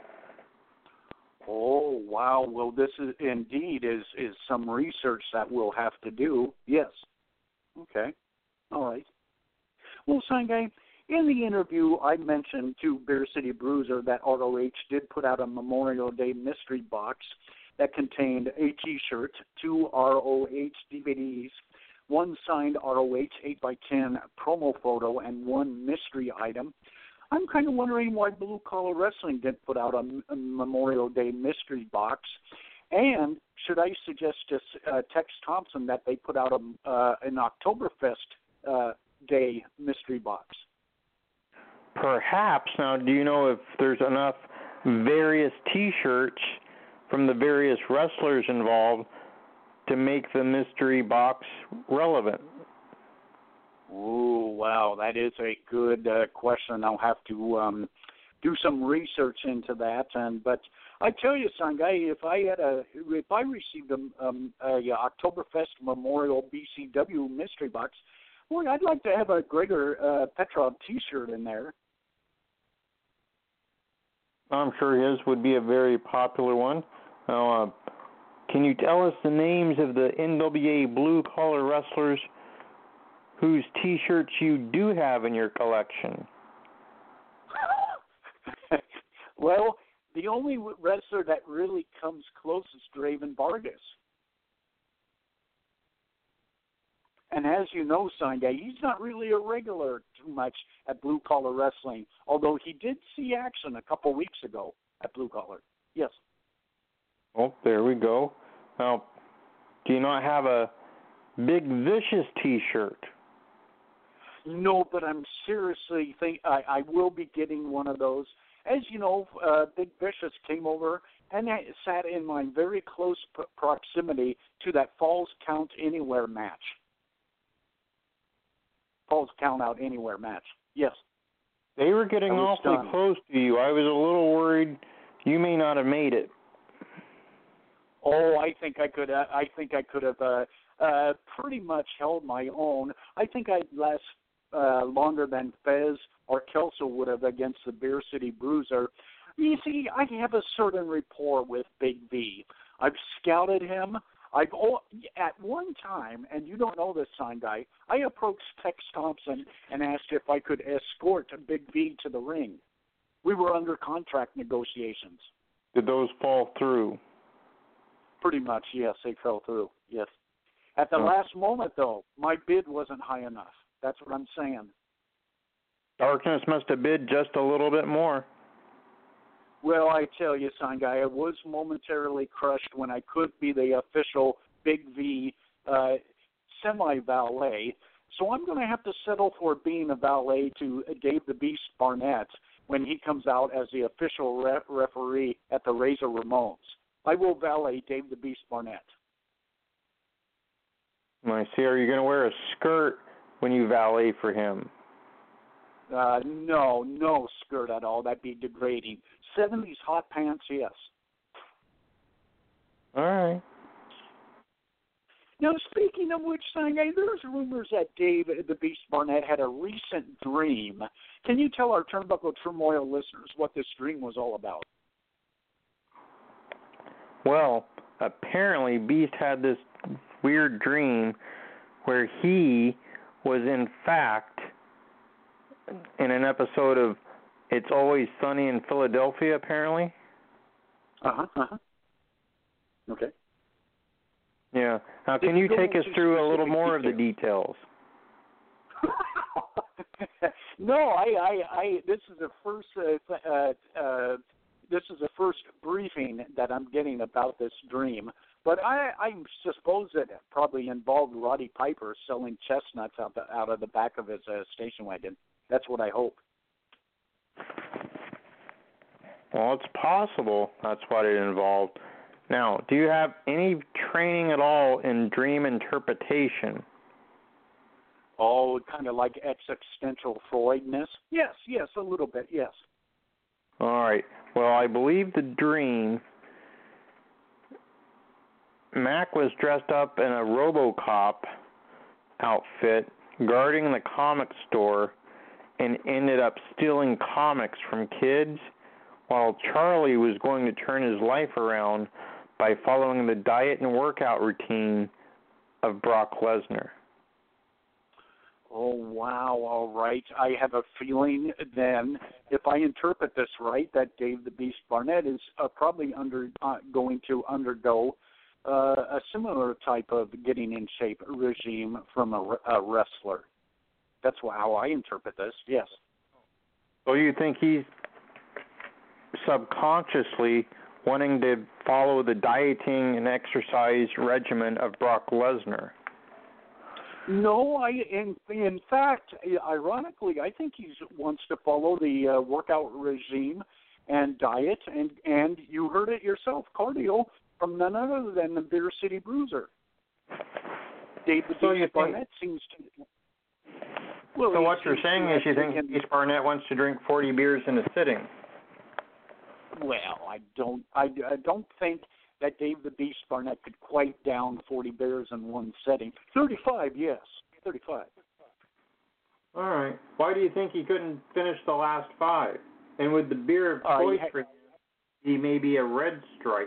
Oh, wow. Well, this is indeed is some research that we'll have to do. Yes. Okay. All right. Well, Sangai, in the interview, I mentioned to Beer City Bruiser that ROH did put out a Memorial Day mystery box that contained a T-shirt, 2 ROH DVDs, 1 signed ROH 8x10 promo photo, and 1 mystery item. I'm kind of wondering why Blue Collar Wrestling didn't put out a Memorial Day mystery box. And should I suggest to Tex Thompson that they put out an Oktoberfest Day mystery box? Perhaps. Now, do you know if there's enough various T-shirts from the various wrestlers involved to make the mystery box relevant? Oh, wow, that is a good question. I'll have to do some research into that. But I tell you, Sangai, if I received a Oktoberfest Memorial BCW mystery box, boy, I'd like to have a Gregor Petrov T-shirt in there. I'm sure his would be a very popular one. Now, can you tell us the names of the NWA blue-collar wrestlers whose T-shirts you do have in your collection? Well, the only wrestler that really comes close is Draven Vargas. And as you know, Sanjay, he's not really a regular too much at Blue Collar Wrestling, although he did see action a couple weeks ago at Blue Collar. Yes. Oh, there we go. Now, do you not have a Big Vicious T-shirt? No, but I'm seriously I will be getting one of those. As you know, Big Vicious came over and sat in my very close proximity to that Falls Count Anywhere match. Falls Count Out Anywhere match. Yes. They were getting awfully close to you. I was a little worried you may not have made it. Oh, I think I could. I think I could have pretty much held my own. I think I'd last longer than Fez or Kelso would have against the Beer City Bruiser. You see, I have a certain rapport with Big V. I've scouted him. At one time, and you don't know this, sign guy, I approached Tex Thompson and asked if I could escort Big V to the ring. We were under contract negotiations. Did those fall through? Pretty much, yes, they fell through, yes. At the last moment, though, my bid wasn't high enough. That's what I'm saying. Darkness must have bid just a little bit more. Well, I tell you, son guy, I was momentarily crushed when I could be the official Big V semi-valet. So I'm going to have to settle for being a valet to Dave the Beast Barnett when he comes out as the official referee at the Razor Ramones. I will valet Dave the Beast Barnett. I see. Are you going to wear a skirt when you valet for him? No skirt at all. That'd be degrading. 70s hot pants, yes. All right. Now, speaking of which, Sanjay, there's rumors that Dave the Beast Barnett had a recent dream. Can you tell our Turnbuckle Turmoil listeners what this dream was all about? Well, apparently Beast had this weird dream where he was in fact in an episode of It's Always Sunny in Philadelphia, apparently. Okay. Yeah. Now, can you take us through a little more of the details? No, I this is the first briefing that I'm getting about this dream. But I suppose it probably involved Roddy Piper selling chestnuts out of the back of his station wagon. That's what I hope. Well, it's possible that's what it involved. Now, do you have any training at all in dream interpretation? Oh, kind of like existential Freudness? Yes, a little bit, yes. All right. Well, I believe the dream, Mac was dressed up in a RoboCop outfit guarding the comic store and ended up stealing comics from kids, while Charlie was going to turn his life around by following the diet and workout routine of Brock Lesnar. Oh, wow, all right. I have a feeling then, if I interpret this right, that Dave the Beast Barnett is probably going to undergo a similar type of getting in shape regime from a wrestler. That's how I interpret this, yes. So you think he's subconsciously wanting to follow the dieting and exercise regimen of Brock Lesnar? No, in fact, ironically, I think he wants to follow the workout regime and diet, and you heard it yourself, cardio, from none other than the Beer City Bruiser. Dave the Beast Barnett seems to... Well, So what you're saying is you think Beast Barnett wants to drink 40 beers in a sitting? Well, I don't think that Dave the Beast Barnett could quite down 40 beers in one setting. 35, yes, 35. All right. Why do you think he couldn't finish the last 5? And would the beer of choice for him be maybe a Red Stripe?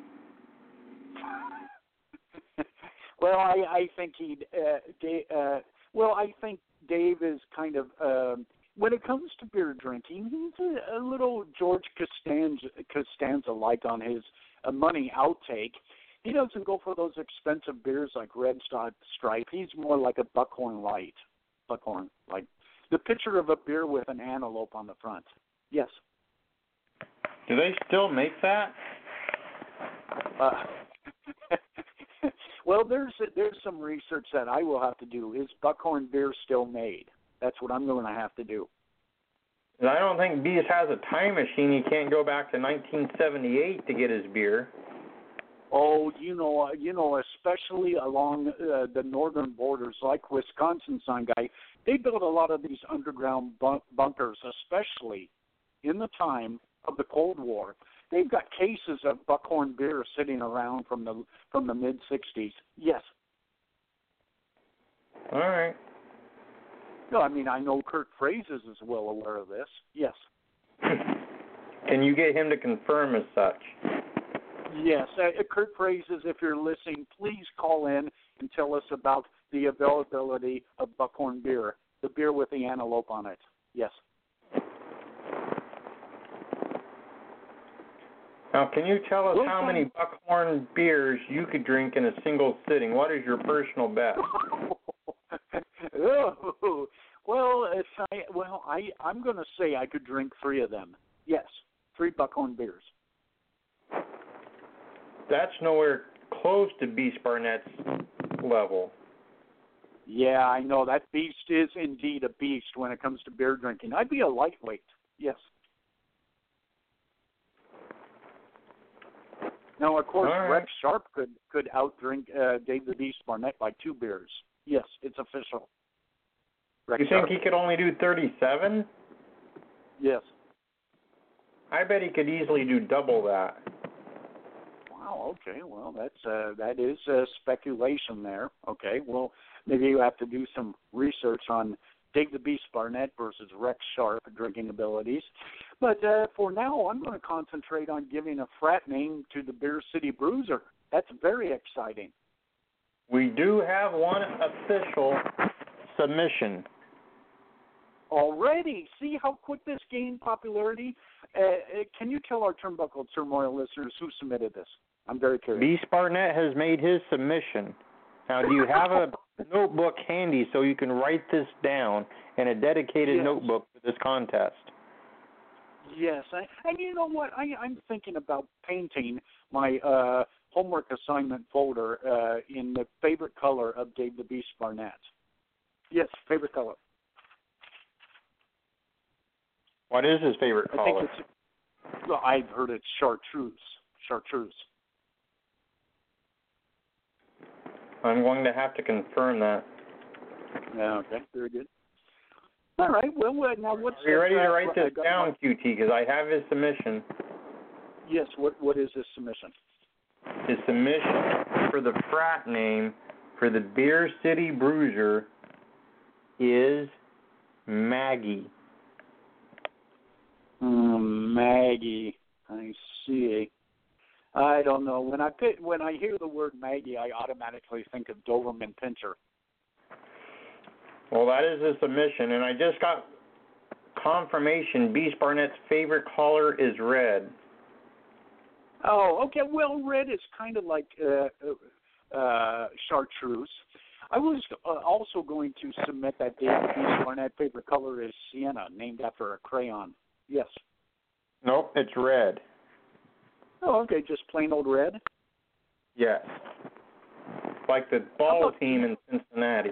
Well, I think he'd. I think Dave is kind of. When it comes to beer drinking, he's a little George Costanza-like on his money outtake. He doesn't go for those expensive beers like Red Stripe. He's more like a Buckhorn Light. Buckhorn, like the picture of a beer with an antelope on the front. Yes. Do they still make that? Well, there's some research that I will have to do. Is Buckhorn beer still made? That's what I'm going to have to do. And I don't think Beast has a time machine. He can't go back to 1978 to get his beer. Oh, you know, especially along the northern borders, like Wisconsin, son guy, they built a lot of these underground bunkers, especially in the time of the Cold War. They've got cases of Buckhorn beer sitting around from the mid '60s. Yes. All right. No, I mean I know Kurt Phrases is well aware of this. Yes. Can you get him to confirm as such? Yes, Kurt Phrases, if you're listening, please call in and tell us about the availability of Buckhorn beer, the beer with the antelope on it. Yes. Now, can you tell us how many Buckhorn beers you could drink in a single sitting? What is your personal best? I'm going to say I could drink 3 of them. Yes, 3 Buckhorn beers. That's nowhere close to Beast Barnett's level. Yeah, I know. That beast is indeed a beast when it comes to beer drinking. I'd be a lightweight, yes. Now, of course, right. Rex Sharp could outdrink Dave the Beast Barnett by 2 beers. Yes, it's official. Rex You think Sharp. he could only do 37? Yes. I bet he could easily do double that. Wow. Okay. Well, that is speculation there. Okay. Well, maybe you have to do some research on Dave the Beast Barnett versus Rex Sharp drinking abilities. But for now, I'm going to concentrate on giving a frat name to the Beer City Bruiser. That's very exciting. We do have one official submission. Already? See how quick this gained popularity? Can you tell our Turnbuckle Turmoil listeners who submitted this? I'm very curious. Beast Barnett has made his submission. Now, do you have a notebook handy so you can write this down in a dedicated notebook for this contest? Yes. And you know what? I'm thinking about painting my homework assignment folder in the favorite color of Dave the Beast Barnett. Yes, favorite color. What is his favorite color? I've heard it's chartreuse. Chartreuse. I'm going to have to confirm that. Yeah, okay, very good. All right, well, now what's... Are you ready to write this down, QT, because I have his submission. Yes, what is his submission? His submission for the frat name for the Beer City Bruiser is Maggie. Maggie, I see. I don't know. When I hear the word Maggie, I automatically think of Doberman Pinscher. Well, that is his submission, and I just got confirmation Beast Barnett's favorite color is red. Oh, okay. Well, red is kind of like chartreuse. I was also going to submit that Dave the Beast Barnett favorite color is sienna, named after a crayon. Yes. Nope, it's red. Oh, okay, just plain old red? Yes. Like the ball team in Cincinnati.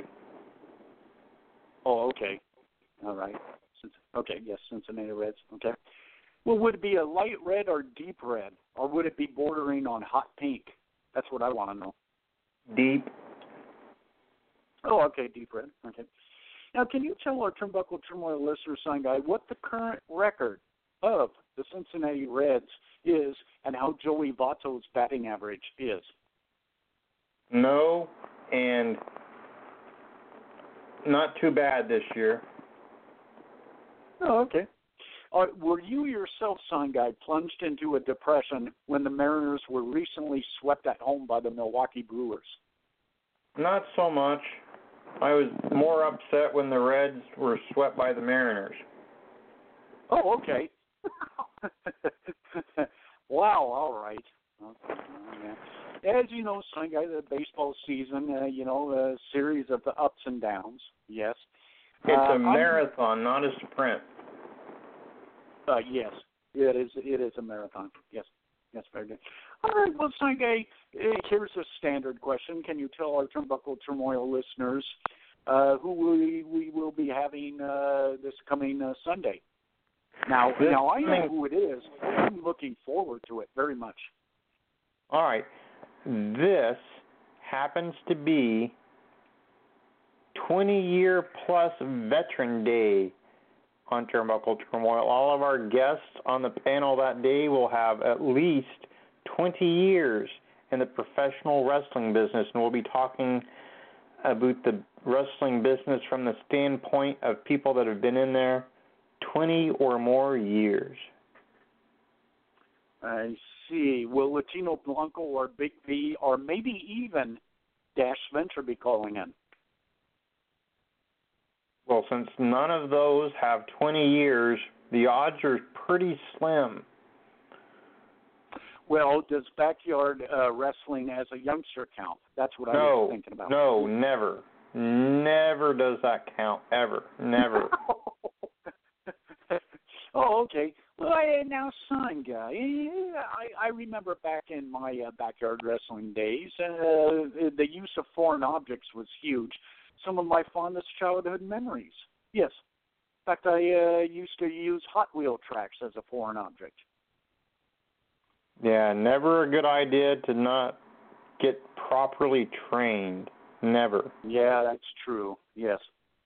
Oh, okay. All right. Okay, yes, Cincinnati Reds. Okay. Well, would it be a light red or deep red? Or would it be bordering on hot pink? That's what I want to know. Deep. Oh, okay, deep red. Okay. Now, can you tell our Turnbuckle Turmoil listeners, Sign Guy, what the current record of the Cincinnati Reds is and how Joey Votto's batting average is? No, and not too bad this year. Oh, okay. Were you yourself, Sign Guy, plunged into a depression when the Mariners were recently swept at home by the Milwaukee Brewers? Not so much. I was more upset when the Reds were swept by the Mariners. Oh, okay. Wow, all right. Okay. Yeah. As you know, Sign Guy, the baseball season, a series of the ups and downs, yes. It's a marathon, not a sprint. Yes, it is a marathon. Yes, very good. All right, well, Sign Guy, here's a standard question. Can you tell our Turnbuckle Turmoil listeners who we will be having this coming Sunday? Now I know who it is. I'm looking forward to it very much. All right. This happens to be 20-year-plus Veteran Day on Turnbuckle Turmoil. All of our guests on the panel that day will have at least 20 years in the professional wrestling business, and we'll be talking about the wrestling business from the standpoint of people that have been in there 20 or more years. I see. Will Latino Blanco or Big V or maybe even Dash Venture be calling in? Well, since none of those have 20 years, the odds are pretty slim. Well, does backyard wrestling as a youngster count? That's what I was thinking about. No, never. Never does that count, ever. Never. Oh, okay. Well, now, Sign Guy, I remember back in my backyard wrestling days, the use of foreign objects was huge. Some of my fondest childhood memories. Yes. In fact, I used to use Hot Wheel tracks as a foreign object. Yeah, never a good idea to not get properly trained. Never. Yeah, that's true. Yes.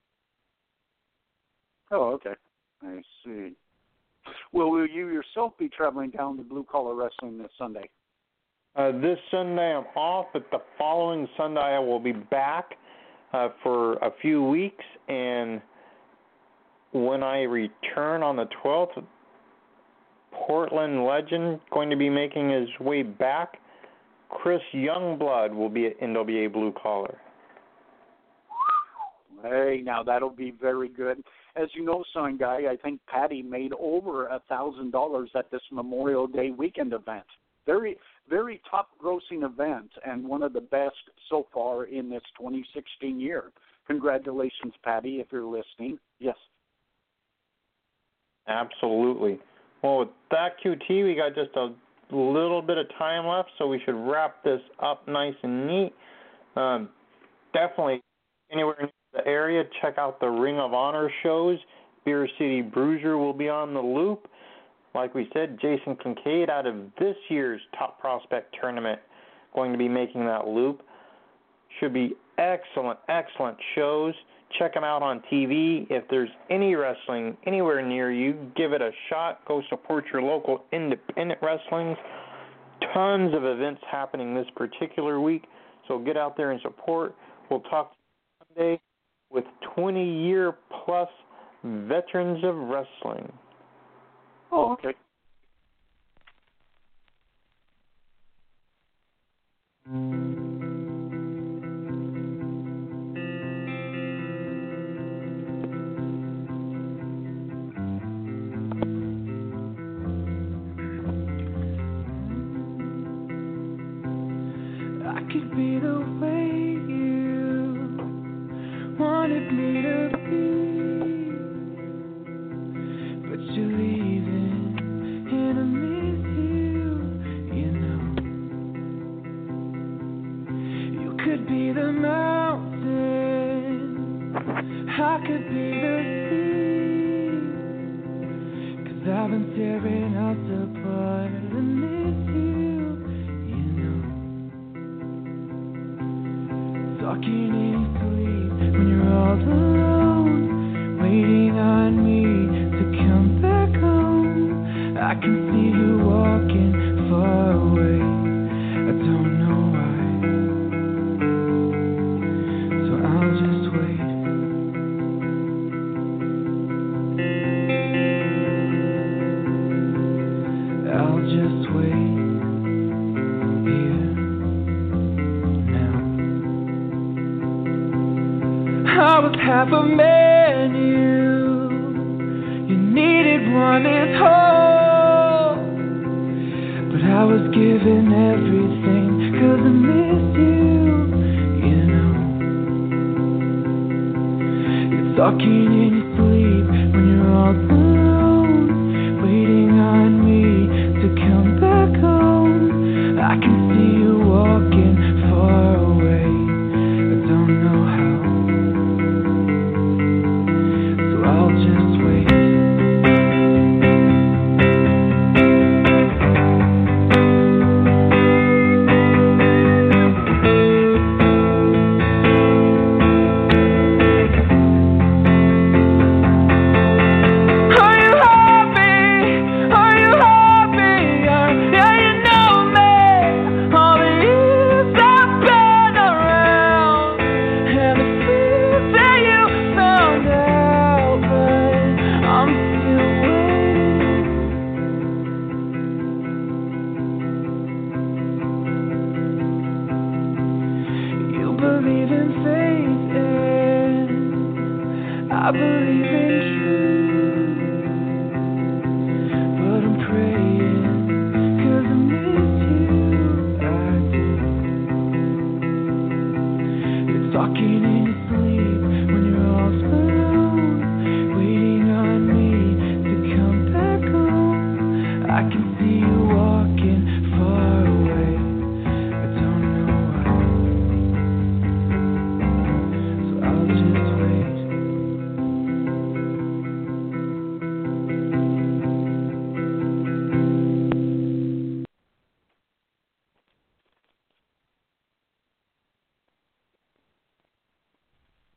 Oh, okay. I see. Well, will you yourself be traveling down to Blue Collar Wrestling this Sunday? This Sunday I'm off, but the following Sunday I will be back for a few weeks, and when I return on the 12th, Portland legend going to be making his way back. Chris Youngblood will be at NWA Blue Collar. Hey, now that'll be very good. As you know, Sign Guy, I think Patty made over $1,000 at this Memorial Day weekend event. Very, very top-grossing event, and one of the best so far in this 2016 year. Congratulations, Patty, if you're listening. Yes. Absolutely. Well, with that, QT, we got just a little bit of time left, so we should wrap this up nice and neat. Definitely, anywhere in the area, check out the Ring of Honor shows. Beer City Bruiser will be on the loop. Like we said, Jason Kincaid out of this year's Top Prospect Tournament going to be making that loop. Should be excellent, excellent shows. Check them out on TV. If there's any wrestling anywhere near you, give it a shot. Go support your local independent wrestlings. Tons of events happening this particular week, so get out there and support. We'll talk Sunday with 20-year-plus veterans of wrestling. Oh, okay. I could be the way you wanted me to be, but you're leaving and I miss you, you know. You could be the mountain, I could be the sea, 'cause I've been tearing us apart and miss you, you know. Talking in your sleep when you're all alone. I was half a man, you needed one this whole. But I was given everything, 'cause I miss you, you know. You're talking in your sleep when you're all alone, waiting on me to come back home. I can see you walking far away, I don't know how, so I'll just wait. I believe in